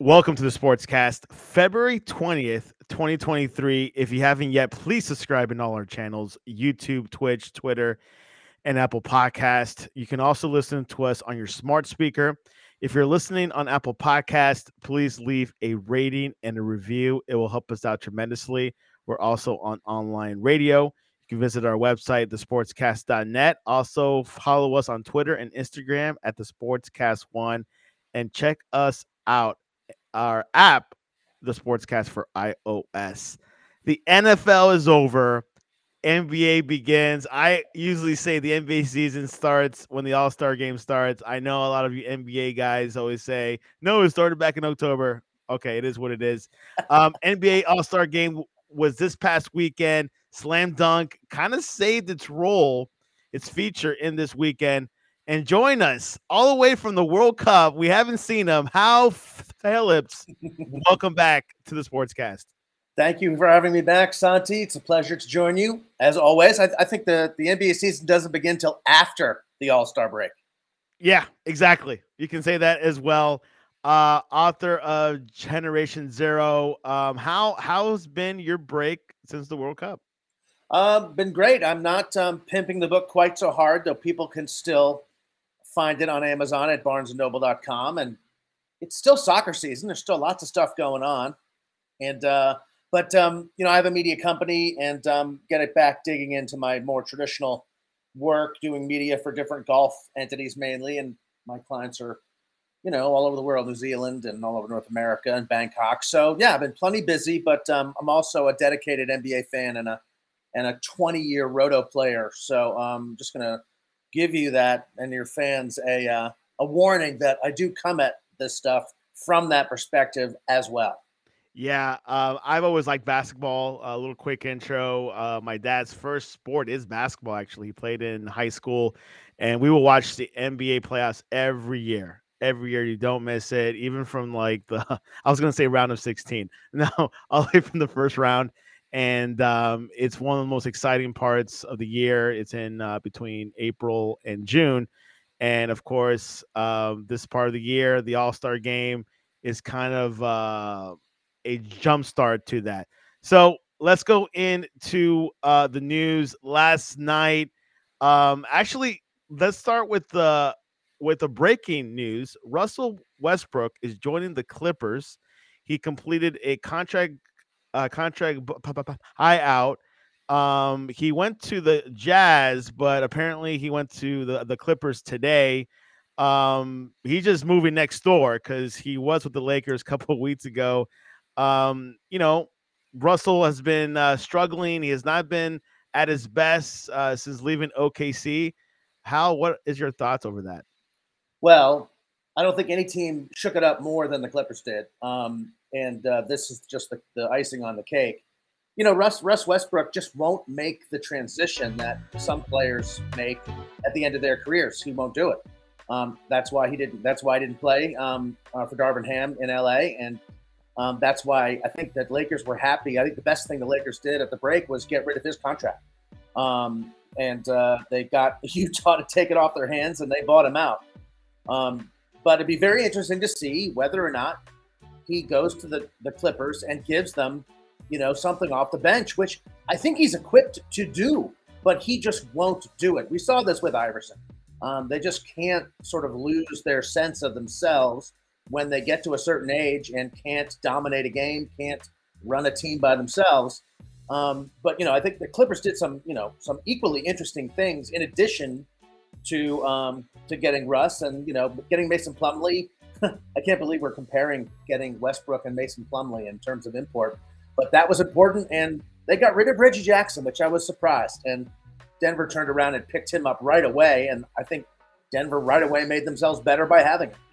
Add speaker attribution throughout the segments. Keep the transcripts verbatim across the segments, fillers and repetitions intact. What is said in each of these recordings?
Speaker 1: Welcome to the Sportscast, February twentieth, twenty twenty-three. If you haven't yet, please subscribe in all our channels, YouTube, Twitch, Twitter, and Apple Podcast. You can also listen to us on your smart speaker. If you're listening on Apple Podcast, please leave a rating and a review. It will help us out tremendously. We're also on online radio. You can visit our website, the sportscast dot net. Also, follow us on Twitter and Instagram at the sportscast one, and check us out. Our app, the Sportscast for iOS. The N F L is over. N B A begins. I usually say the N B A season starts when the All-Star game starts. I know a lot of you N B A guys always say, no, it started back in October. Okay, it is what it is. Um, N B A All-Star game was this past weekend. Slam Dunk kind of saved its role, its feature in this weekend. And join us all the way from the World Cup. We haven't seen him. Hal Phillips, welcome back to the Sportscast.
Speaker 2: Thank you for having me back, Santi. It's a pleasure to join you. As always, I, I think the, the N B A season doesn't begin till after the All-Star break.
Speaker 1: Yeah, exactly. You can say that as well. Uh, author of Generation Zero. Um, how how's been your break since the World Cup?
Speaker 2: Uh, been great. I'm not um, pimping the book quite so hard, though people can still find it on Amazon at barnes and noble dot com. And it's still soccer season. There's still lots of stuff going on. And uh, but, um, you know, I have a media company and um, get it back digging into my more traditional work, doing media for different golf entities mainly. And my clients are, you know, all over the world, New Zealand and all over North America and Bangkok. So, yeah, I've been plenty busy, but um, I'm also a dedicated N B A fan and a and a twenty-year roto player. So I'm um, just going to give you that and your fans a uh, a warning that I do come at this stuff from that perspective as well.
Speaker 1: Yeah, uh, I've always liked basketball. A little quick intro. Uh, my dad's first sport is basketball, actually. He played in high school, and we will watch the N B A playoffs every year. Every year, you don't miss it, even from like the, I was going to say round of sixteen. No, all the way from the first round. And um, it's one of the most exciting parts of the year. It's in uh, between April and June. And of course, um, this part of the year, the All-Star game is kind of uh, a jump start to that. So let's go into uh, the news last night. Um, actually, let's start with the with the breaking news. Russell Westbrook is joining the Clippers. He completed a contract uh, contract high out. Um, he went to the Jazz, but apparently he went to the, the Clippers today. Um, he's just moving next door because he was with the Lakers a couple of weeks ago. Um, you know, Russell has been uh, struggling. He has not been at his best uh, since leaving O K C. Hal, what is your thoughts over that?
Speaker 2: Well, I don't think any team shook it up more than the Clippers did. Um, and uh, this is just the, the icing on the cake. You know, Russ, Russ Westbrook just won't make the transition that some players make at the end of their careers. He won't do it. Um, that's why he didn't. That's why he didn't play um, uh, for Darvin Ham in L A. And um, that's why I think that Lakers were happy. I think the best thing the Lakers did at the break was get rid of his contract. Um, and uh, they got Utah to take it off their hands, and they bought him out. Um, but it'd be very interesting to see whether or not he goes to the, the Clippers and gives them, you know, something off the bench, which I think he's equipped to do, but he just won't do it. We saw this with Iverson. Um, they just can't sort of lose their sense of themselves when they get to a certain age and can't dominate a game, can't run a team by themselves. Um, but, you know, I think the Clippers did some, you know, some equally interesting things in addition to um, to getting Russ and, you know, getting Mason Plumlee. I can't believe we're comparing getting Westbrook and Mason Plumlee in terms of import. But that was important, and they got rid of Reggie Jackson, which I was surprised. And Denver turned around and picked him up right away, and I think Denver right away made themselves better by having him.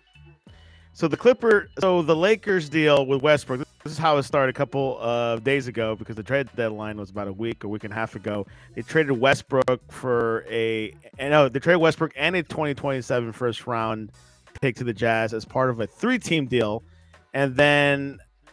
Speaker 1: So the Clipper, so the Lakers deal with Westbrook, this is how it started a couple of days ago because the trade deadline was about a week, a week and a half ago. They traded Westbrook for a, and no, they traded Westbrook and a twenty twenty-seven first round pick to the Jazz as part of a three-team deal, and then,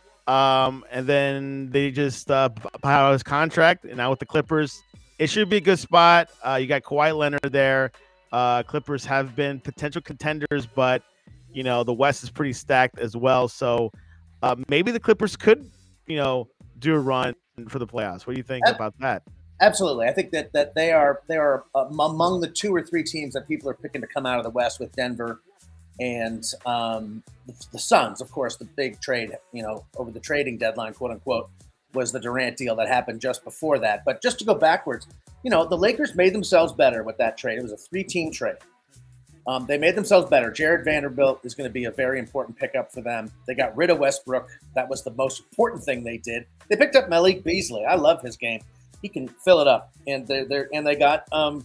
Speaker 1: um, and then they just uh, buy out his contract, and now with the Clippers, it should be a good spot. Uh, you got Kawhi Leonard there. Uh, Clippers have been potential contenders, but you know, the West is pretty stacked as well. So uh, maybe the Clippers could, you know, do a run for the playoffs. What do you think about that?
Speaker 2: Absolutely. I think that that they are they are um, among the two or three teams that people are picking to come out of the West, with Denver and um, the, the Suns. Of course, the big trade, you know, over the trading deadline, quote unquote, was the Durant deal that happened just before that. But just to go backwards, you know, the Lakers made themselves better with that trade. It was a three-team trade. Um, they made themselves better. Jared Vanderbilt is going to be a very important pickup for them. They got rid of Westbrook. That was the most important thing they did. They picked up Malik Beasley. I love his game. He can fill it up. And they're, they're and they got um,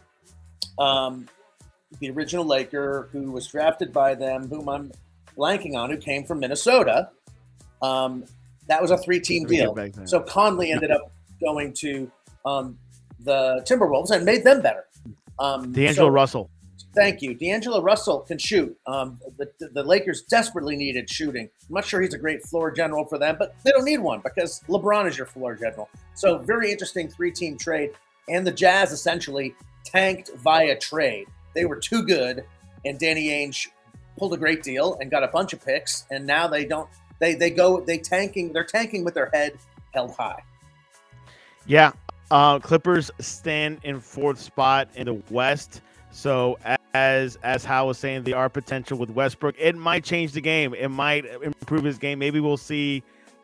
Speaker 2: um, the original Laker who was drafted by them, whom I'm blanking on, who came from Minnesota. Um, that was a three-team deal. So Conley ended up going to um, the Timberwolves and made them better. Um,
Speaker 1: D'Angelo
Speaker 2: so,
Speaker 1: Russell.
Speaker 2: Thank you. D'Angelo Russell can shoot. Um, the, the Lakers desperately needed shooting. I'm not sure he's a great floor general for them, but they don't need one because LeBron is your floor general. So very interesting three-team trade. And the Jazz essentially tanked via trade. They were too good, and Danny Ainge pulled a great deal and got a bunch of picks, and now they don't they they go they tanking they're tanking with their head held high.
Speaker 1: Yeah. Uh, Clippers stand in fourth spot in the West. So as as Hal was saying, they are potential with Westbrook. It might change the game. It might improve his game. Maybe we'll see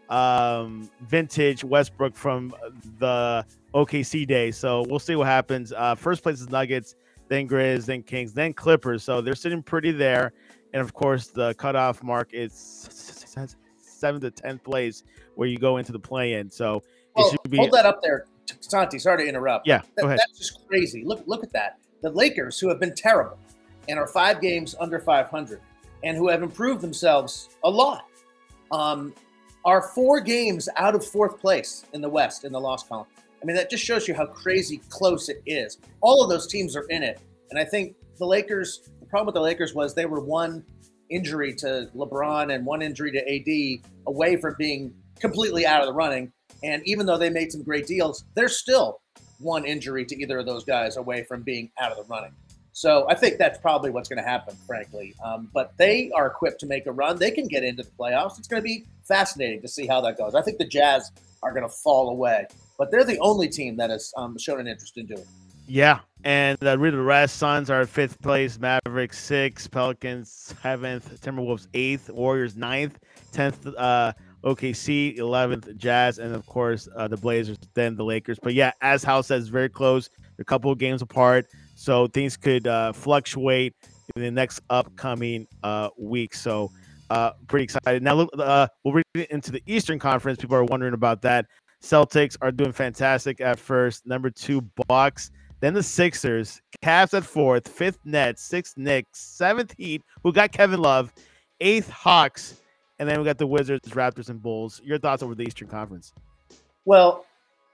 Speaker 1: um, vintage Westbrook from the O K C days. So we'll see what happens. Uh, first place is Nuggets, then Grizz, then Kings, then Clippers. So they're sitting pretty there. And of course, the cutoff mark is seventh to tenth place where you go into the play-in. So
Speaker 2: well,
Speaker 1: it should be.
Speaker 2: Hold that up there, Santi. Sorry to interrupt.
Speaker 1: Yeah,
Speaker 2: that,
Speaker 1: go ahead.
Speaker 2: That's just crazy. Look, look at that. The Lakers, who have been terrible and are five games under five hundred and who have improved themselves a lot, um, are four games out of fourth place in the West in the loss column. I mean, that just shows you how crazy close it is. All of those teams are in it. And I think the Lakers, the problem with the Lakers was they were one injury to LeBron and one injury to A D away from being completely out of the running. And even though they made some great deals, they're still one injury to either of those guys away from being out of the running. So I think that's probably what's going to happen, frankly. Um, but they are equipped to make a run. They can get into the playoffs. It's going to be fascinating to see how that goes. I think the Jazz are going to fall away, but they're the only team that has um, shown an interest in doing it.
Speaker 1: Yeah, and uh, the rest, Suns are fifth place, Mavericks sixth, Pelicans seventh, Timberwolves eighth, Warriors ninth, tenth, uh, O K C, eleventh, Jazz, and of course uh, the Blazers, then the Lakers. But yeah, as Hal says, very close. They're a couple of games apart, so things could uh, fluctuate in the next upcoming uh, week. So uh, pretty excited. Now uh, we'll read into the Eastern Conference. People are wondering about that. Celtics are doing fantastic at first. Number two, Bucks. Then the Sixers, Cavs at fourth, fifth Nets, sixth Knicks, seventh Heat, who got Kevin Love, eighth Hawks, and then we got the Wizards, Raptors, and Bulls. Your thoughts over the Eastern Conference?
Speaker 2: Well,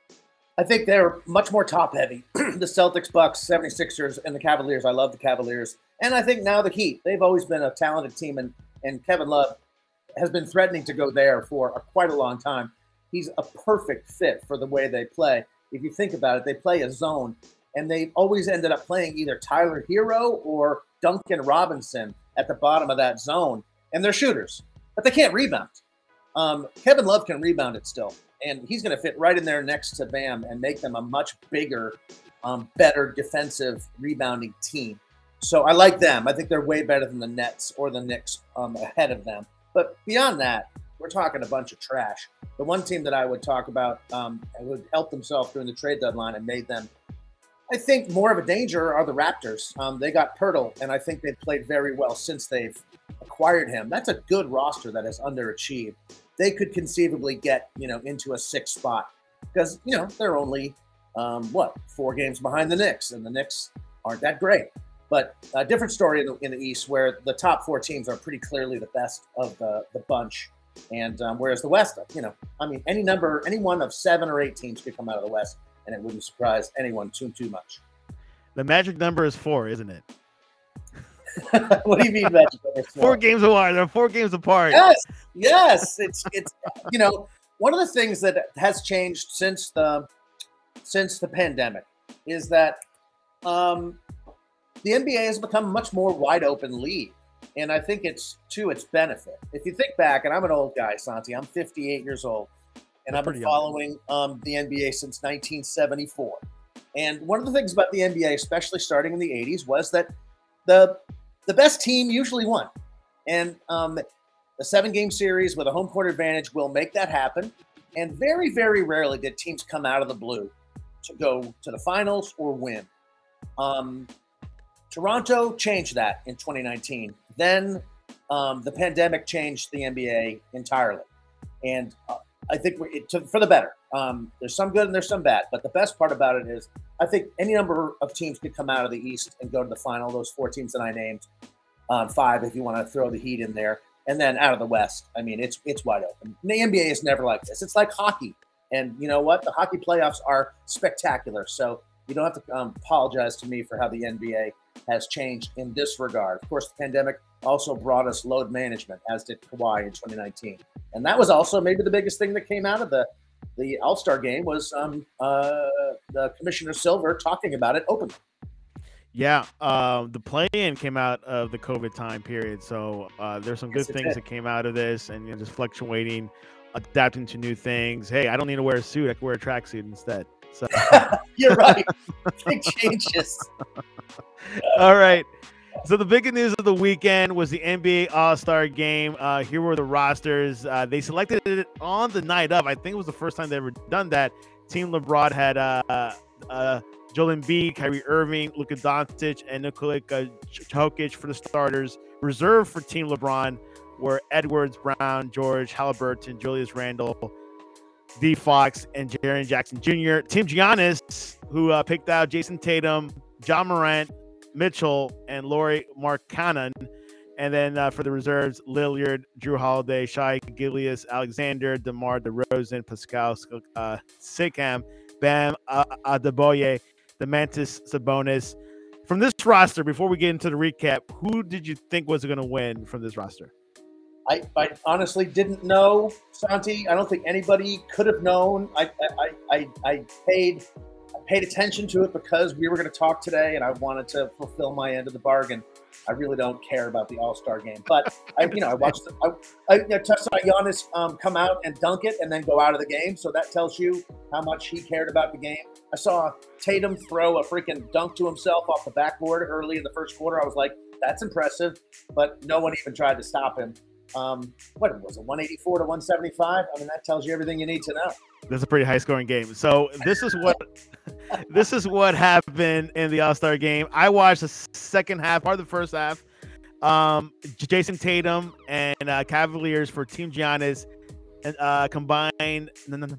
Speaker 2: I think they're much more top-heavy. The Celtics, Bucks, seventy-sixers, and the Cavaliers. I love the Cavaliers. And I think now the Heat. They've always been a talented team, and, and Kevin Love has been threatening to go there for a, quite a long time. He's a perfect fit for the way they play. If you think about it, they play a zone, and they've always ended up playing either Tyler Hero or Duncan Robinson at the bottom of that zone, and they're shooters, but they can't rebound. Um, Kevin Love can rebound it still, and he's going to fit right in there next to Bam and make them a much bigger, um, better defensive rebounding team. So I like them. I think they're way better than the Nets or the Knicks um, ahead of them. But beyond that, we're talking a bunch of trash. The one team that I would talk about um, who helped themselves during the trade deadline and made them, I think, more of a danger are the Raptors. Um, they got Pirtle, and I think they've played very well since they've acquired him. That's a good roster that has underachieved. They could conceivably get, you know, into a sixth spot because, you know, they're only, um, what, four games behind the Knicks, and the Knicks aren't that great. But a different story in the, in the East where the top four teams are pretty clearly the best of the, the bunch. And um, whereas the West, you know, I mean, any number, any one of seven or eight teams could come out of the West, and it wouldn't surprise anyone too, too much.
Speaker 1: The magic number is four, isn't it?
Speaker 2: What do you mean magic number four?
Speaker 1: Four games apart. They're four games apart.
Speaker 2: Yes, yes. It's it's you know, one of the things that has changed since the since the pandemic is that um, the N B A has become a much more wide open league, and I think it's to its benefit. If you think back, and I'm an old guy, Santi, I'm fifty-eight years old, and I've been following um, the N B A since nineteen seventy-four. And one of the things about the N B A, especially starting in the eighties, was that the the best team usually won. And um, the seven-game series with a home court advantage will make that happen. And very, very rarely did teams come out of the blue to go to the finals or win. Um, Toronto changed that in twenty nineteen. Then um, the pandemic changed the N B A entirely. And uh, I think we, it, to, for the better. Um, there's some good and there's some bad. But the best part about it is I think any number of teams could come out of the East and go to the final, those four teams that I named, um, five if you want to throw the Heat in there. And then out of the West, I mean, it's it's wide open. The N B A is never like this. It's like hockey. And you know what? The hockey playoffs are spectacular. So you don't have to um, apologize to me for how the N B A has changed in this regard. Of course, the pandemic also brought us load management, as did Kawhi in twenty nineteen. And that was also maybe the biggest thing that came out of the, the All-Star game was um, uh, the Commissioner Silver talking about it openly.
Speaker 1: Yeah, uh, the play-in came out of the COVID time period, so uh, there's some good
Speaker 2: Yes, it
Speaker 1: things
Speaker 2: did.
Speaker 1: that came out of this, and you know, just fluctuating, adapting to new things. Hey, I don't need to wear a suit; I can wear a tracksuit instead. So,
Speaker 2: You're right. Big changes.
Speaker 1: all right. So the big news of the weekend was the N B A All-Star Game. Uh, here were the rosters. Uh, they selected it on the night of. I think it was the first time they ever done that. Team LeBron had uh, uh, Joel Embiid, Kyrie Irving, Luka Doncic, and Nikola Jokic for the starters. Reserved for Team LeBron were Edwards, Brown, George, Halliburton, Julius Randle, D. Fox, and Jaren Jackson Junior Team Giannis, who uh, picked out Jason Tatum, John Morant, Mitchell, and Lauri Markkanen. And then uh, for the reserves, Lillard, Drew Holiday, Shai Gilgeous, Alexander, DeMar DeRozan, Pascal uh, Siakam, Bam uh, Adebayo, Domantas Sabonis. From this roster, before we get into the recap, who did you think was going to win from this roster?
Speaker 2: I, I honestly didn't know, Santi. I don't think anybody could have known. I I, I, I paid I paid attention to it because we were going to talk today, and I wanted to fulfill my end of the bargain. I really don't care about the All-Star game, but I, you know, I watched the, I, I you know, saw Giannis um, come out and dunk it, and then go out of the game. So that tells you how much he cared about the game. I saw Tatum throw a freaking dunk to himself off the backboard early in the first quarter. I was like, that's impressive, but no one even tried to stop him. Um, what was it, one eighty-four to one seventy-five? I mean, that tells you everything you need to know.
Speaker 1: That's a pretty high scoring game. So this is what this is what happened in the All-Star game. I watched the second half, part of the first half. Um, Jason Tatum and uh, Cavaliers for Team Giannis and uh, combined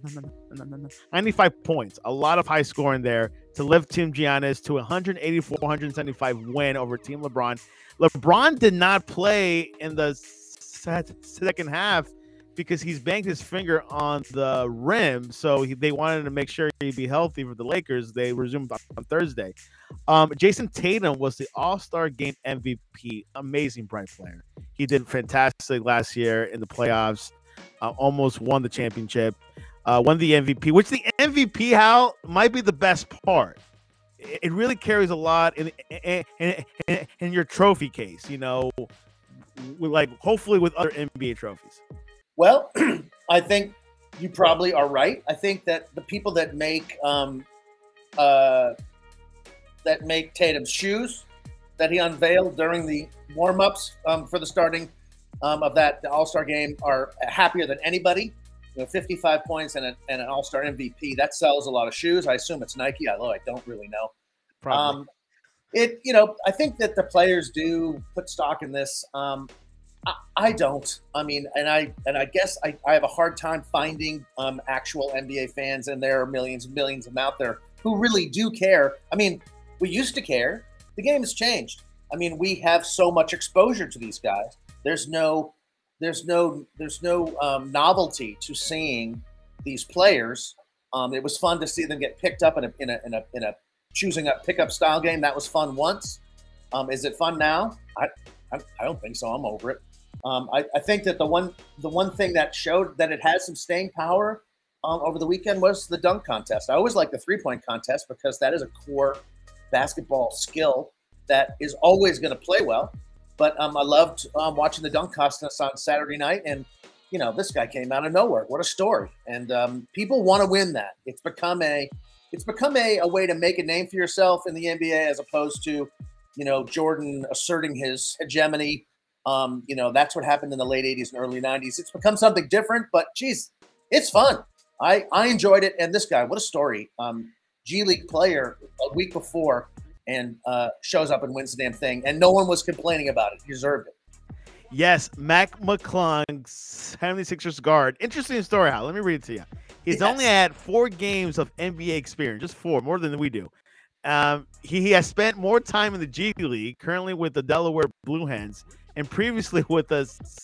Speaker 1: ninety-five points. A lot of high scoring there to lift Team Giannis to one eighty-four to one seventy-five win over Team LeBron. LeBron did not play in the second half because he's banged his finger on the rim, so he, they wanted to make sure he'd be healthy for the Lakers. They resumed on, on Thursday. Um, Jason Tatum was the All-Star Game M V P. Amazing bright player. He did fantastic last year in the playoffs. Uh, almost won the championship. Uh, won the M V P, which the M V P, Hal, might be the best part. It, it really carries a lot in, in, in, in, in your trophy case, you know, with like hopefully with other N B A trophies.
Speaker 2: Well, I think you probably are right. I think that the people that make um, uh, that make Tatum's shoes that he unveiled during the warm-ups um, for the starting um, of that All-Star game are happier than anybody. You know, fifty-five points and, a, and an All-Star M V P, that sells a lot of shoes. I assume it's Nike, although I don't really know.
Speaker 1: Probably.
Speaker 2: Um, it, you know, I think that the players do put stock in this. Um, I, I don't. I mean, and I and I guess I, I have a hard time finding um, actual N B A fans, and there are millions and millions of them out there who really do care. I mean, we used to care. The game has changed. I mean, we have so much exposure to these guys. There's no, there's no, there's no um, novelty to seeing these players. Um, it was fun to see them get picked up in a in a in a, in a choosing up pickup style game. That was fun once. Um, is it fun now? I, I I don't think so. I'm over it. Um, I, I think that the one the one thing that showed that it has some staying power um, over the weekend was the dunk contest. I always like the three-point contest because that is a core basketball skill that is always going to play well. But um, I loved um, watching the dunk contest on Saturday night, and you know, this guy came out of nowhere. What a story! And um, people want to win that. It's become a, it's become a, a way to make a name for yourself in the N B A, as opposed to, you know, Jordan asserting his hegemony. Um, you know, that's what happened in the late eighties and early nineties. It's become something different, but geez, it's fun. I, I enjoyed it. And this guy, what a story. Um, G League player a week before and uh, shows up and wins the damn thing. And no one was complaining about it. He deserved it.
Speaker 1: Yes, Mac McClung, seventy-sixers guard. Interesting story, Hal. Let me read it to you. He's yes. only had four games of N B A experience, just four, more than we do. Um, he, he has spent more time in the G League, currently with the Delaware Blue Hens, and previously with the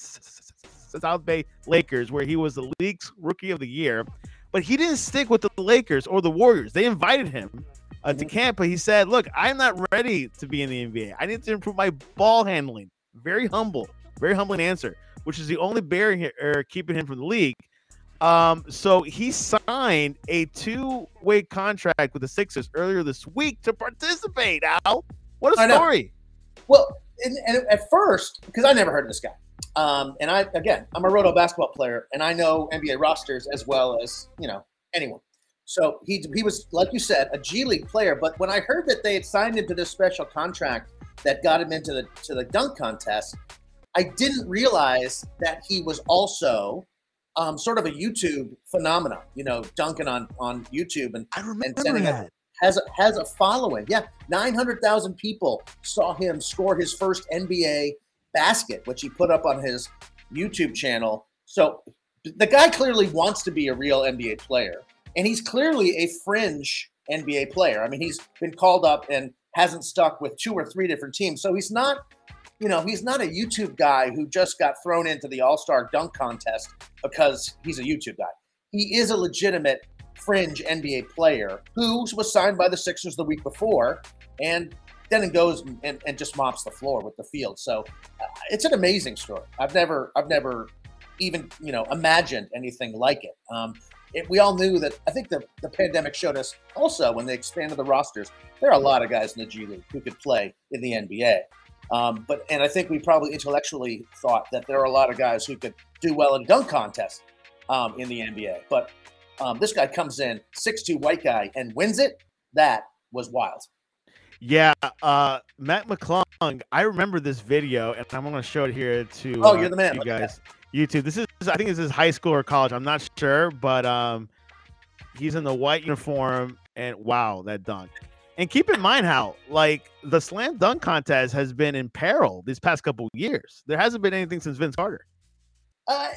Speaker 1: South Bay Lakers, where he was the league's Rookie of the Year. But he didn't stick with the Lakers or the Warriors. They invited him uh, to camp, but he said, look, I'm not ready to be in the N B A. I need to improve my ball handling. Very humble. Very humbling answer, which is the only barrier er, keeping him from the league. Um, so he signed a two-way contract with the Sixers earlier this week to participate. Al, what a story!
Speaker 2: Well, and, and at first, because I never heard of this guy, um, and I again, I'm a roto basketball player, and I know N B A rosters as well as you know anyone. So he he was, like you said, a G League player. But when I heard that they had signed him to this special contract that got him into the to the dunk contest, I didn't realize that he was also um, sort of a YouTube phenomenon, you know, dunking on, on YouTube and,
Speaker 1: I remember
Speaker 2: and sending
Speaker 1: that.
Speaker 2: A, has, a, has a following. Yeah, nine hundred thousand people saw him score his first N B A basket, which he put up on his YouTube channel. So the guy clearly wants to be a real N B A player, and he's clearly a fringe N B A player. I mean, he's been called up and hasn't stuck with two or three different teams. So he's not – You know, he's not a YouTube guy who just got thrown into the All-Star dunk contest because he's a YouTube guy. He is a legitimate fringe N B A player who was signed by the Sixers the week before and then goes and, and just mops the floor with the field. So uh, it's an amazing story. I've never, I've never even, you know, imagined anything like it. Um, it we all knew that. I think the, the pandemic showed us also when they expanded the rosters, there are a lot of guys in the G League who could play in the N B A. Um, but and I think we probably intellectually thought that there are a lot of guys who could do well in a dunk contest um, in the N B A. But um, this guy comes in, six two white guy, and wins it. That was wild.
Speaker 1: Yeah, uh, Matt McClung. I remember this video, and I'm going to show it here to
Speaker 2: oh,
Speaker 1: uh,
Speaker 2: you're the man.
Speaker 1: you guys. YouTube. This is, I think, this is high school or college. I'm not sure, but um, he's in the white uniform, and wow, that dunk. And keep in mind how, like, the slam dunk contest has been in peril these past couple of years. There hasn't been anything since Vince Carter.
Speaker 2: Uh,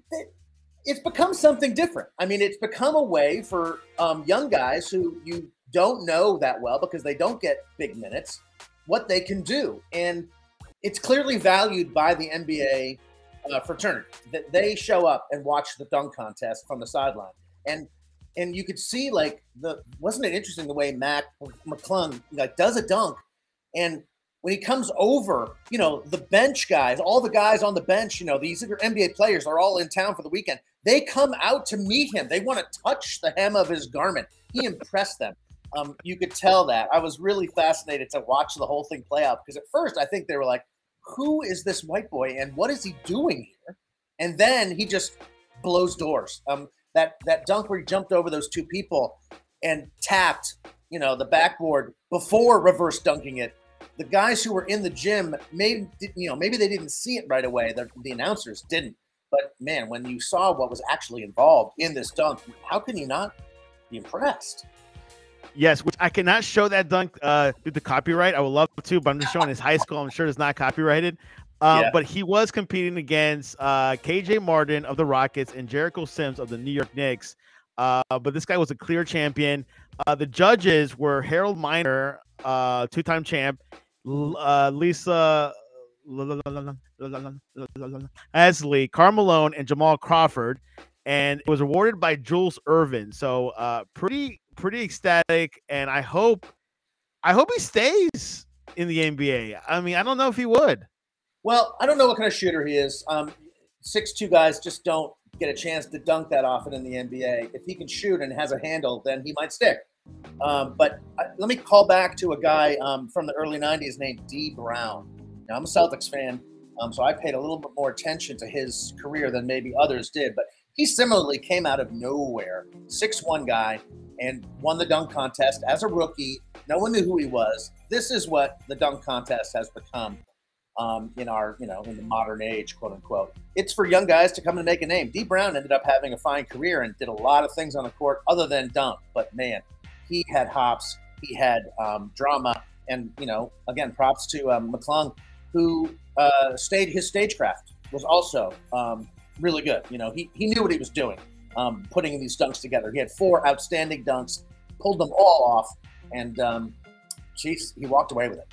Speaker 2: it's become something different. I mean, it's become a way for um, young guys who you don't know that well because they don't get big minutes, what they can do. And it's clearly valued by the N B A uh, fraternity that they show up and watch the dunk contest from the sideline. And And you could see, like, the wasn't it interesting the way Mac McClung like does a dunk, and when he comes over, you know, the bench guys, all the guys on the bench, you know, these are N B A players are all in town for the weekend. They come out to meet him. They want to touch the hem of his garment. He impressed them. Um, you could tell that. I was really fascinated to watch the whole thing play out because at first I think they were like, "Who is this white boy and what is he doing here?" And then he just blows doors. Um, That that dunk where he jumped over those two people and tapped, you know, the backboard before reverse dunking it. The guys who were in the gym, maybe you know, maybe they didn't see it right away. The, the announcers didn't. But man, when you saw what was actually involved in this dunk, how can you not be impressed?
Speaker 1: Yes, which I cannot show that dunk uh, due to copyright. I would love to, but I'm just showing his high school. I'm sure it's not copyrighted. Um, yeah. But he was competing against uh, K J Martin of the Rockets and Jericho Sims of the New York Knicks. Uh, but this guy was a clear champion. Uh, the judges were Harold Miner, uh, two-time champ, uh, Lisa Esley, Karl Malone, and Jamal Crawford. And it was awarded by Jules Irvin. So uh, pretty, pretty ecstatic. And I hope, I hope he stays in the N B A. I mean, I don't know if he would.
Speaker 2: Well, I don't know what kind of shooter he is. Um, six two guys just don't get a chance to dunk that often in the N B A. If he can shoot and has a handle, then he might stick. Um, but uh, let me call back to a guy um, from the early nineties named Dee Brown. Now, I'm a Celtics fan, um, so I paid a little bit more attention to his career than maybe others did. But he similarly came out of nowhere, six one guy, and won the dunk contest as a rookie. No one knew who he was. This is what the dunk contest has become um, in our, you know, in the modern age, quote unquote. It's for young guys to come and make a name. Dee Brown ended up having a fine career and did a lot of things on the court other than dunk. But man, he had hops, he had um, drama, and you know, again, props to um, McClung, who uh, stayed his stagecraft was also um, really good. You know, he he knew what he was doing, um, putting these dunks together. He had four outstanding dunks, pulled them all off, and um, geez, he walked away with it.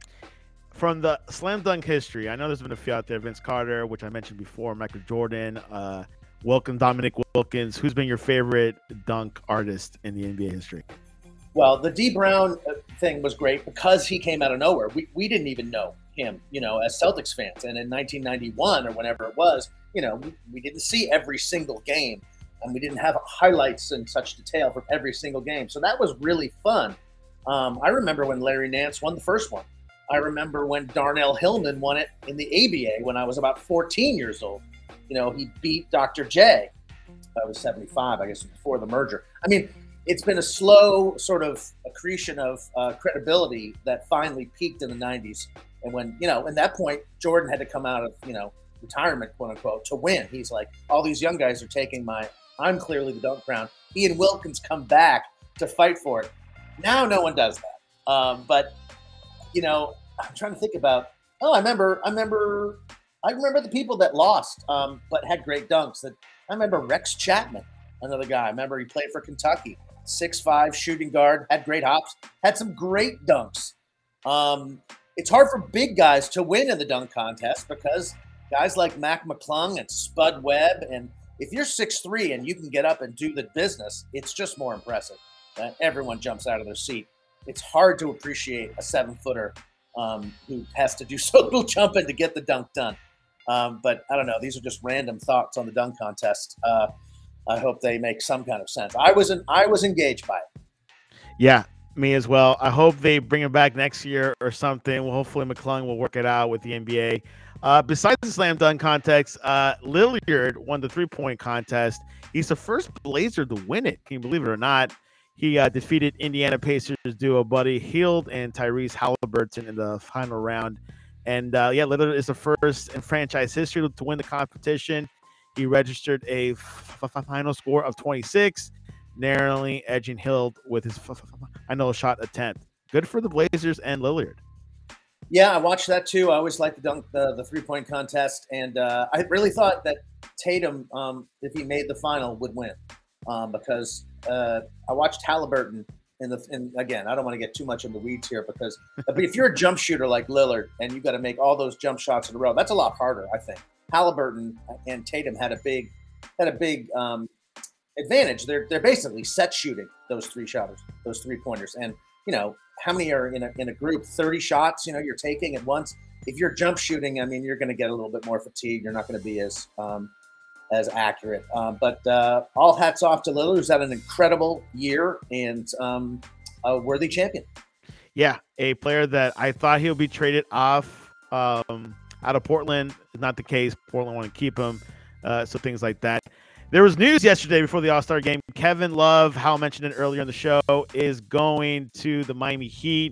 Speaker 1: From the slam dunk history, I know there's been a few out there. Vince Carter, which I mentioned before, Michael Jordan, uh, Wilkins, Dominic Wilkins. Who's been your favorite dunk artist in the N B A history?
Speaker 2: Well, the Dee Brown thing was great because he came out of nowhere. We we didn't even know him, you know, as Celtics fans. And in nineteen ninety-one or whenever it was, you know, we, we didn't see every single game, and we didn't have highlights in such detail from every single game. So that was really fun. Um, I remember when Larry Nance won the first one. I remember when Darnell Hillman won it in the A B A when I was about fourteen years old. You know, he beat Doctor J. I was seventy-five, I guess, before the merger. I mean, it's been a slow sort of accretion of uh, credibility that finally peaked in the nineties. And when, you know, at that point, Jordan had to come out of, you know, retirement, quote unquote, to win. He's like, all these young guys are taking my, I'm clearly the dunk crown. Ian Wilkins come back to fight for it. Now no one does that. Um, but, you know, I'm trying to think about, oh, I remember, I remember, I remember the people that lost, um, but had great dunks. That I remember Rex Chapman, another guy. I remember he played for Kentucky. six five shooting guard, had great hops, had some great dunks. Um, it's hard for big guys to win in the dunk contest because guys like Mac McClung and Spud Webb, and if you're six three and you can get up and do the business, it's just more impressive. Uh, everyone jumps out of their seat. It's hard to appreciate a seven-footer um, who has to do so little jumping to get the dunk done. Um, but I don't know. These are just random thoughts on the dunk contest. Uh, I hope they make some kind of sense. I was an, I was engaged by it.
Speaker 1: Yeah, me as well. I hope they bring him back next year or something. Well, hopefully McClung will work it out with the N B A. Uh, besides the slam dunk contest, uh, Lillard won the three-point contest. He's the first Blazer to win it. Can you believe it or not? He uh, defeated Indiana Pacers duo Buddy Hield and Tyrese Halliburton in the final round. And, uh, yeah, Lillard is the first in franchise history to win the competition. He registered a f- f- final score of twenty-six, narrowly edging Hield with his f- f- final shot attempt. Good for the Blazers and Lillard.
Speaker 2: Yeah, I watched that too. I always liked the dunk, the, the three-point contest, and uh, I really thought that Tatum, um, if he made the final, would win um, because uh, I watched Halliburton in the. In, again, I don't want to get too much in the weeds here because if you're a jump shooter like Lillard and you got to make all those jump shots in a row, that's a lot harder, I think. Halliburton and Tatum had a big had a big um, advantage. They're they're basically set shooting those three shotters, those three pointers, and you know how many are in a in a group? thirty shots. You know you're taking at once. If you're jump shooting, I mean you're going to get a little bit more fatigue. You're not going to be as um, as accurate. Um, but uh, all hats off to Lillard, who's had an incredible year and um, a worthy champion.
Speaker 1: Yeah, a player that I thought he'll be traded off. Um, Out of Portland is not the case. Portland want to keep him, uh, so things like that. There was news yesterday before the All-Star game. Kevin Love, Hal mentioned it earlier in the show, is going to the Miami Heat.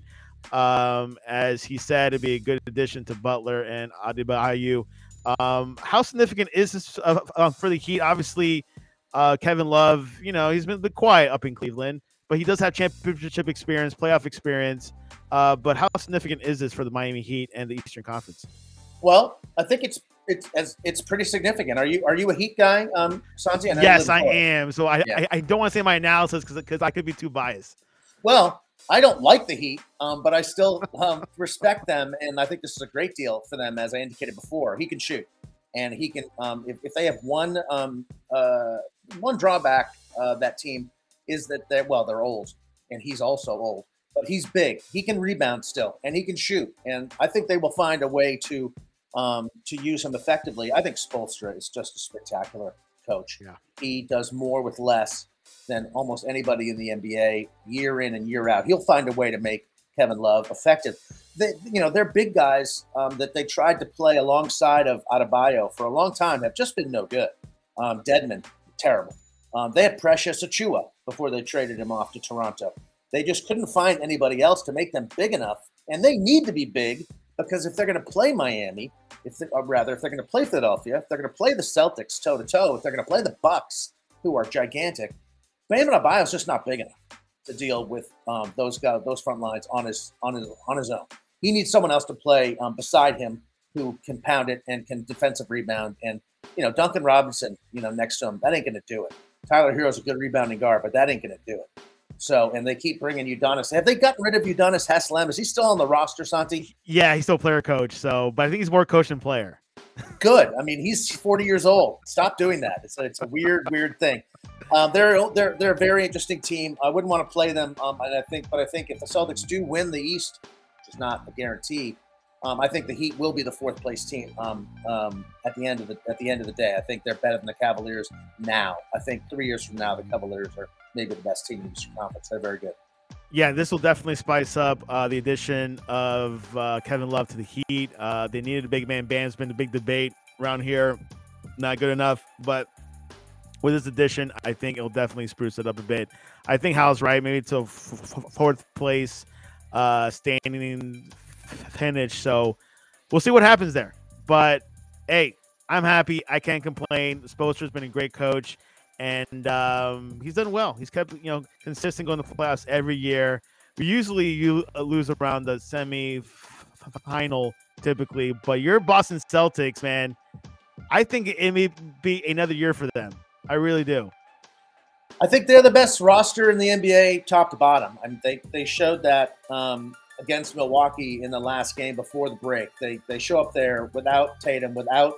Speaker 1: Um, as he said, it'd be a good addition to Butler and Adebayo. Um, how significant is this uh, uh, for the Heat? Obviously, uh, Kevin Love, you know, he's been a bit quiet up in Cleveland, but he does have championship experience, playoff experience. Uh, but how significant is this for the Miami Heat and the Eastern Conference?
Speaker 2: Well, I think it's it's it's, it's pretty significant. Are you are you a Heat guy, um, Santi? I
Speaker 1: yes, I am. So I,
Speaker 2: yeah.
Speaker 1: I I don't want to say my analysis because because I could be too biased.
Speaker 2: Well, I don't like the Heat, um, but I still um, respect them, and I think this is a great deal for them. As I indicated before, he can shoot, and he can. Um, if, if they have one um, uh, one drawback, uh, that team is that they're well, they're old, and he's also old, but he's big. He can rebound still, and he can shoot, and I think they will find a way to. Um, to use him effectively. I think Spoelstra is just a spectacular coach.
Speaker 1: Yeah.
Speaker 2: He does more with less than almost anybody in the N B A year in and year out. He'll find a way to make Kevin Love effective. They, you know, they're big guys um, that they tried to play alongside of Adebayo for a long time have just been no good. Um, Dedmon, terrible. Um, they had Precious Achiuwa before they traded him off to Toronto. They just couldn't find anybody else to make them big enough, and they need to be big because if they're going to play Miami, if they, or rather, if they're going to play Philadelphia, if they're going to play the Celtics toe to toe, if they're going to play the Bucks, who are gigantic, Bam Adebayo is just not big enough to deal with um, those guys, those front lines on his on his on his own. He needs someone else to play um, beside him who can pound it and can defensive rebound. And you know, Duncan Robinson, you know, next to him, that ain't going to do it. Tyler Hero's a good rebounding guard, but that ain't going to do it. So, and they keep bringing Udonis. Have they gotten rid of Udonis Haslem? Is he still on the roster, Santi?
Speaker 1: Yeah, he's still player coach. So, but I think he's more coach than player.
Speaker 2: Good. I mean, he's forty years old. Stop doing that. It's a, it's a weird, weird thing. Um, they're they're they're a very interesting team. I wouldn't want to play them. Um, and I think, but I think if the Celtics do win the East, which is not a guarantee, um, I think the Heat will be the fourth place team. Um, um, at the end of the at the end of the day, I think they're better than the Cavaliers now. I think three years from now, the Cavaliers are maybe the best team in the Eastern Conference. They're very good.
Speaker 1: Yeah, this will definitely spice up uh, the addition of uh, Kevin Love to the Heat. Uh, they needed a big man. Bam's been a big debate around here. Not good enough, but with this addition, I think it'll definitely spruce it up a bit. I think Hal's right. Maybe to f- f- fourth place uh, standing finish. So we'll see what happens there. But, hey, I'm happy. I can't complain. Spoelstra's been a great coach. And um, he's done well. He's kept, you know, consistent going to the playoffs every year. We usually you lose around the semi-final typically, but your Boston Celtics, man, I think it may be another year for them. I really do.
Speaker 2: I think they're the best roster in the N B A, top to bottom. I mean, they they showed that um, against Milwaukee in the last game before the break. They they show up there without Tatum, without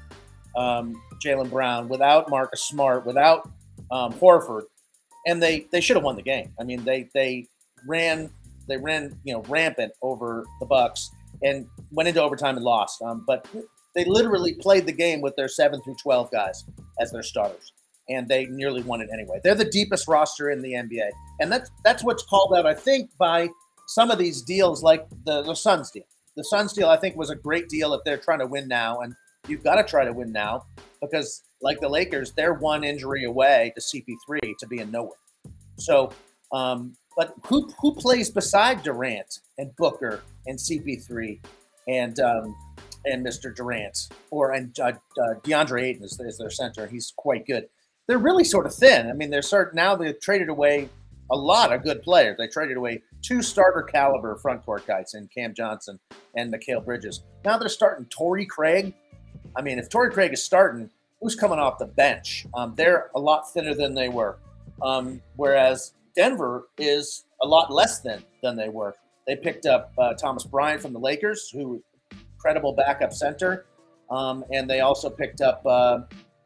Speaker 2: Um, Jaylen Brown, without Marcus Smart, without um, Horford, and they they should have won the game. I mean, they they ran they ran you know rampant over the Bucks and went into overtime and lost. Um, but they literally played the game with their seven through twelve guys as their starters, and they nearly won it anyway. They're the deepest roster in the N B A, and that's that's what's called out, I think, by some of these deals, like the the Suns deal. The Suns deal, I think, was a great deal if they're trying to win now, and you've got to try to win now because, like the Lakers, they're one injury away to C P three to be in nowhere. So, um, but who who plays beside Durant and Booker and C P three and um, and Mister Durant or and uh, uh, DeAndre Ayton is, is their center. He's quite good. They're really sort of thin. I mean, they're sort now they've traded away a lot of good players. They traded away two starter caliber front court guys in Cam Johnson and Mikal Bridges. Now they're starting Torrey Craig. I mean, if Torrey Craig is starting, who's coming off the bench? Um, they're a lot thinner than they were, um, whereas Denver is a lot less thin than they were. They picked up uh, Thomas Bryant from the Lakers, who credible backup center, um, and they also picked up uh,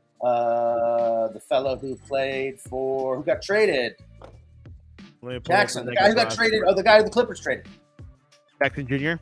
Speaker 2: uh, the fellow who played for who got traded, Jackson, the guy who got traded, or the guy who the Clippers traded,
Speaker 1: Jackson Junior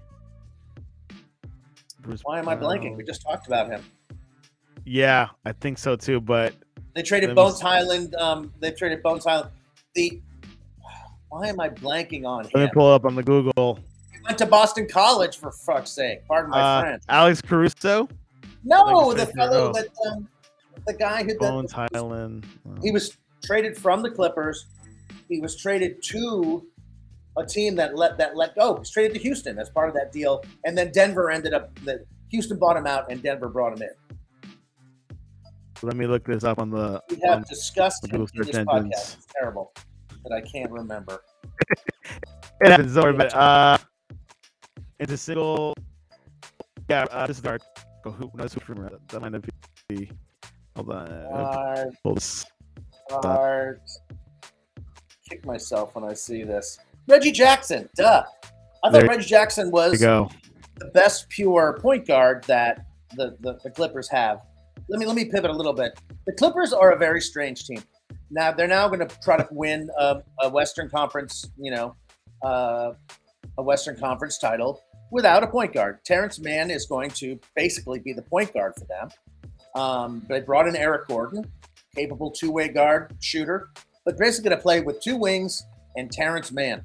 Speaker 2: Bruce Why am I blanking? We just talked about him.
Speaker 1: Yeah, I think so too. But
Speaker 2: they traded Bones Highland. Um, they traded Bones Highland. The why am I blanking on him?
Speaker 1: Let me pull up on the Google.
Speaker 2: He went to Boston College, for fuck's sake. Pardon my
Speaker 1: uh,
Speaker 2: French.
Speaker 1: Alex Caruso.
Speaker 2: No, the fellow that um, the guy who
Speaker 1: Bones
Speaker 2: that,
Speaker 1: Highland. Oh.
Speaker 2: He was traded from the Clippers. He was traded to a team that let that let go. He was traded to Houston as part of that deal, and then Denver ended up. The, Houston bought him out, and Denver brought him in.
Speaker 1: Let me look this up on the.
Speaker 2: We have
Speaker 1: on
Speaker 2: discussed him in this
Speaker 1: engines.
Speaker 2: podcast. It's terrible that I can't remember.
Speaker 1: It happens, sorry, but uh, it's a single. Yeah, uh, this is our. Oh, who knows who from that might not be. Hold on.
Speaker 2: Hard. Hard. Kick myself when I see this. Reggie Jackson, duh. I thought there, Reggie Jackson was the best pure point guard that the, the, the Clippers have. Let me let me pivot a little bit. The Clippers are a very strange team. Now they're now going to try to win a, a Western Conference, you know, uh, a Western Conference title without a point guard. Terrence Mann is going to basically be the point guard for them. Um, they brought in Eric Gordon, capable two-way guard shooter, but basically going to play with two wings and Terrence Mann.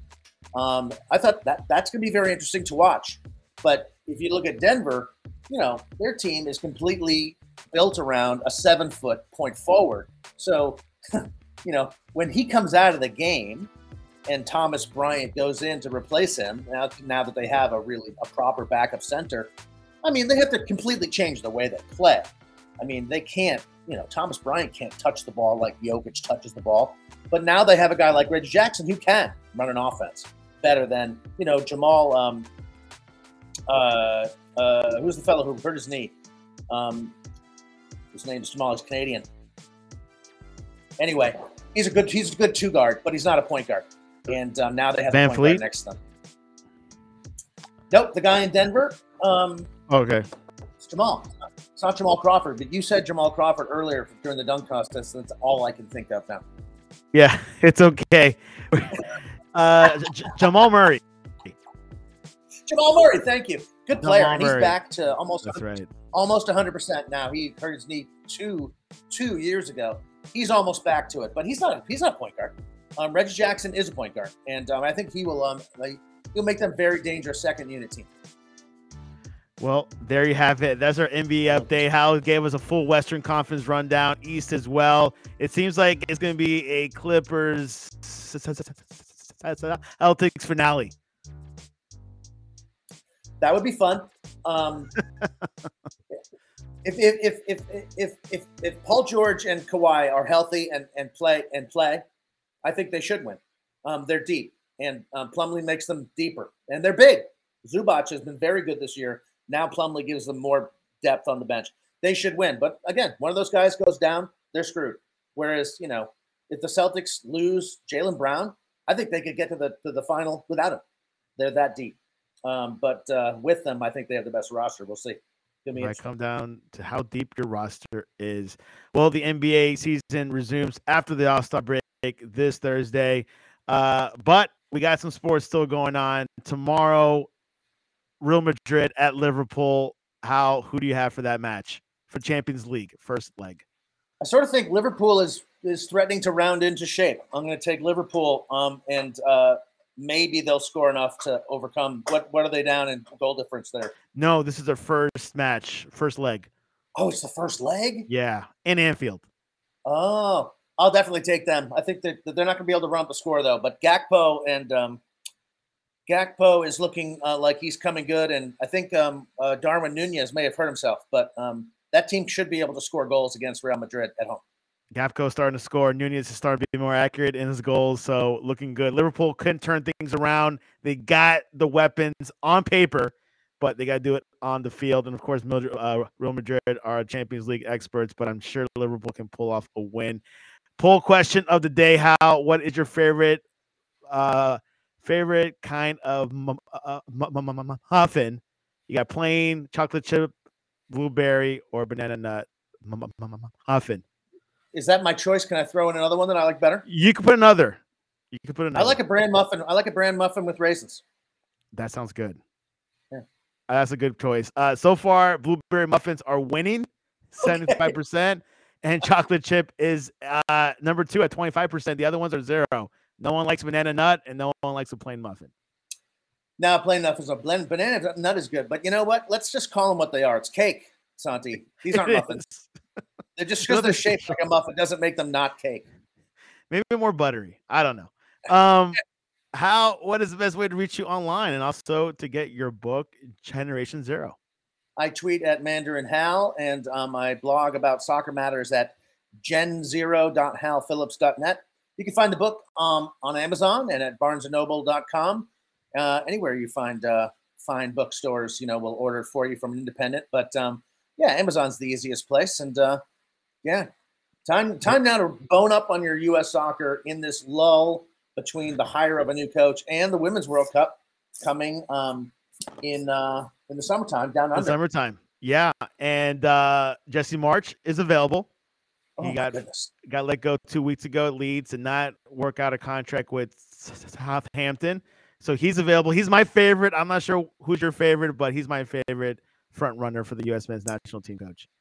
Speaker 2: Um, I thought that that's going to be very interesting to watch. But if you look at Denver, you know, their team is completely built around a seven foot point forward. So, you know, when he comes out of the game and Thomas Bryant goes in to replace him, now, now that they have a really a proper backup center, I mean, they have to completely change the way they play. I mean, they can't, you know, Thomas Bryant can't touch the ball like Jokic touches the ball. But now they have a guy like Reggie Jackson who can run an offense better than, you know, Jamal, um, uh, uh, who's the fellow who hurt his knee? Um, his name is Jamal, he's Canadian. Anyway, he's a good he's a good two guard, but he's not a point guard. And um, now they have
Speaker 1: Van
Speaker 2: a point
Speaker 1: Fleet?
Speaker 2: guard next to them. Nope, the guy in Denver. Um,
Speaker 1: Okay.
Speaker 2: It's Jamal. It's not Jamal Crawford, but you said Jamal Crawford earlier during the dunk contest. That's all I can think of now.
Speaker 1: Yeah, it's okay. uh, J- Jamal Murray.
Speaker 2: Jamal Murray, thank you. Good player.
Speaker 1: Jamal
Speaker 2: And he's
Speaker 1: Murray.
Speaker 2: back to almost
Speaker 1: That's right.
Speaker 2: almost one hundred percent now. He hurt his knee two two years ago. He's almost back to it, but he's not. He's not a point guard. Um, Reggie Jackson is a point guard, and um, I think he will. Um, like, he'll make them very dangerous second unit team.
Speaker 1: Well, there you have it. That's our N B A update. Hal gave us a full Western Conference rundown, East as well. It seems like it's going to be a Clippers Celtics finale.
Speaker 2: That would be fun. Um, if, if, if, if, if, if, if Paul George and Kawhi are healthy and, and play and play, I think they should win. Um, they're deep, and um, Plumlee makes them deeper, and they're big. Zubac has been very good this year. Now Plumlee gives them more depth on the bench. They should win. But again, one of those guys goes down, they're screwed. Whereas, you know, if the Celtics lose Jaylen Brown, I think they could get to the to the final without him. They're that deep. Um, but uh, with them, I think they have the best roster. We'll see.
Speaker 1: It might come down to how deep your roster is. Well, the N B A season resumes after the All-Star break this Thursday. Uh, but we got some sports still going on. Tomorrow, Real Madrid at Liverpool. How? Who do you have for that match for Champions League first leg?
Speaker 2: I sort of think Liverpool is is threatening to round into shape. I'm going to take Liverpool, um, and uh, maybe they'll score enough to overcome. What What are they down in goal difference there?
Speaker 1: No, this is their first match, first leg.
Speaker 2: Oh, it's the first leg?
Speaker 1: Yeah, in Anfield.
Speaker 2: Oh, I'll definitely take them. I think that they're not going to be able to run up the score though. But Gakpo and um, Gakpo is looking uh, like he's coming good, and I think um, uh, Darwin Nunez may have hurt himself, but um, that team should be able to score goals against Real Madrid at home.
Speaker 1: Gakpo starting to score. Nunez is starting to be more accurate in his goals, so looking good. Liverpool couldn't turn things around. They got the weapons on paper, but they got to do it on the field. And, of course, Mildred, uh, Real Madrid are Champions League experts, but I'm sure Liverpool can pull off a win. Poll question of the day, Hal. What is your favorite uh, favorite kind of uh, muffin? You got plain, chocolate chip, blueberry, or banana nut muffin.
Speaker 2: Is that my choice? Can I throw in another one that I like better?
Speaker 1: You can put another. You can put another.
Speaker 2: I like a bran muffin. I like a bran muffin with raisins.
Speaker 1: That sounds good.
Speaker 2: Yeah.
Speaker 1: Uh, that's a good choice. Uh, so far, blueberry muffins are winning, seventy-five percent, okay. And chocolate chip is uh, number two at twenty-five percent. The other ones are zero. No one likes banana nut, and no one likes a plain muffin.
Speaker 2: Now, plain muffins are blended. Banana nut is good, but you know what? Let's just call them what they are. It's cake, Santi. These aren't muffins. They're just because they're shaped like a muffin doesn't make them not cake.
Speaker 1: Maybe more buttery. I don't know. Um, how? What is the best way to reach you online and also to get your book, Generation Zero?
Speaker 2: I tweet at Mandarin Hal, and um, my blog about soccer matters at gen zero dot hal phillips dot net. You can find the book um, on Amazon and at barnes and noble dot com. Uh, anywhere you find uh, fine bookstores, you know, will order for you from an independent. But um, yeah, Amazon's the easiest place, and uh, yeah, time time now to bone up on your U S soccer in this lull between the hire of a new coach and the Women's World Cup coming um, in uh, in the summertime down under.
Speaker 1: The summertime, yeah. And uh, Jesse March is available.
Speaker 2: Oh,
Speaker 1: he got got let go two weeks ago at Leeds and not work out a contract with Southampton. So he's available. He's my favorite. I'm not sure who's your favorite, but he's my favorite front runner for the U S men's national team coach.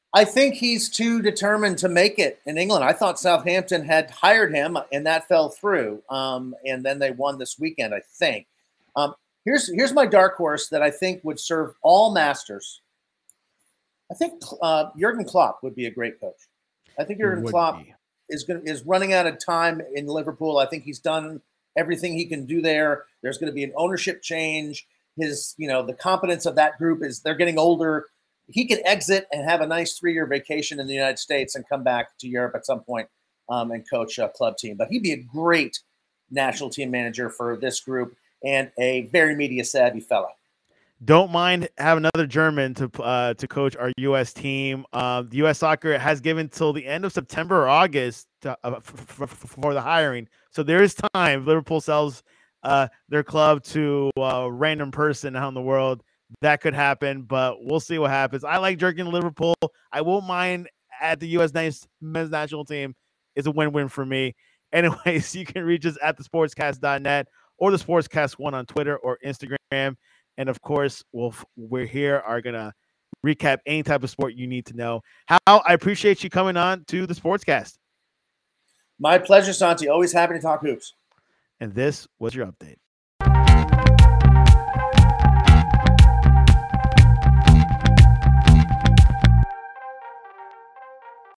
Speaker 2: I think he's too determined to make it in England. I thought Southampton had hired him, and that fell through. Um, and then they won this weekend, I think. Um, here's here's my dark horse that I think would serve all masters. I think uh, Jurgen Klopp would be a great coach. I think Jurgen Klopp be. is going is running out of time in Liverpool. I think he's done everything he can do there. There's going to be an ownership change. His, you know, the competence of that group is they're getting older. He could exit and have a nice three-year vacation in the United States and come back to Europe at some point um, and coach a club team. But he'd be a great national team manager for this group and a very media-savvy fella.
Speaker 1: Don't mind having another German to uh, to coach our U S team. Uh, the U S Soccer has given till the end of September or August to, uh, f- f- for the hiring. So there is time. Liverpool sells uh, their club to a random person out in the world. That could happen, but we'll see what happens. I like Jurgen Liverpool. I won't mind at the U S men's national team. It's a win-win for me. Anyways, you can reach us at the sportscast dot net or the sportscast one on Twitter or Instagram. And of course, we'll, we're here are going to recap any type of sport you need to know. Hal, I appreciate you coming on to the Sportscast.
Speaker 2: My pleasure, Santi. Always happy to talk hoops.
Speaker 1: And this was your update.